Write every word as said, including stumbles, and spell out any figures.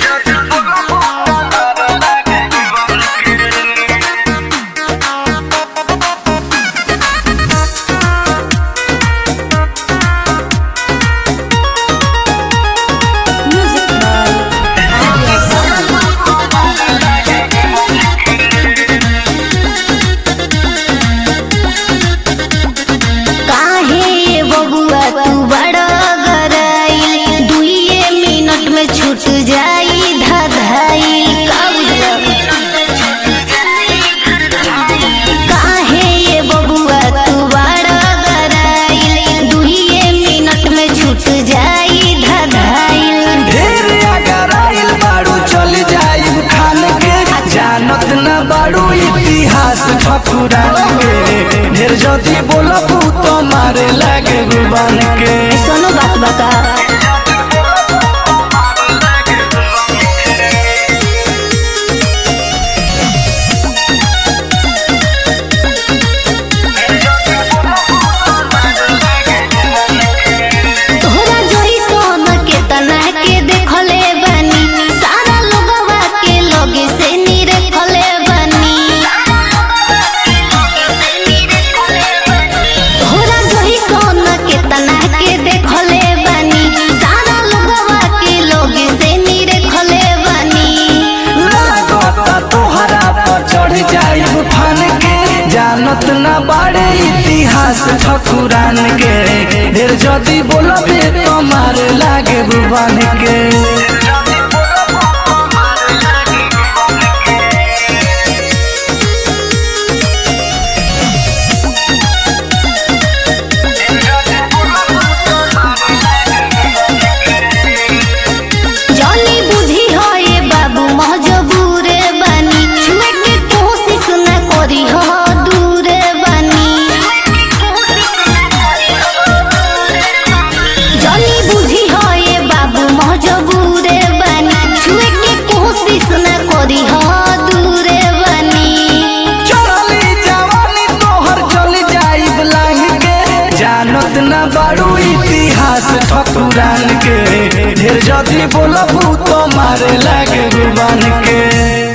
ढेर जदी बोलबू तो मारे लागे जुबान के सुनो बात बता जानत ना बाड़े इतिहास ठकुरान के ढेर जदी बोलबे तो मारे लागे जुबान के बारू इतिहास ठकुरान के ढेर जदी बोलबू तो मारे लागे जुबान के।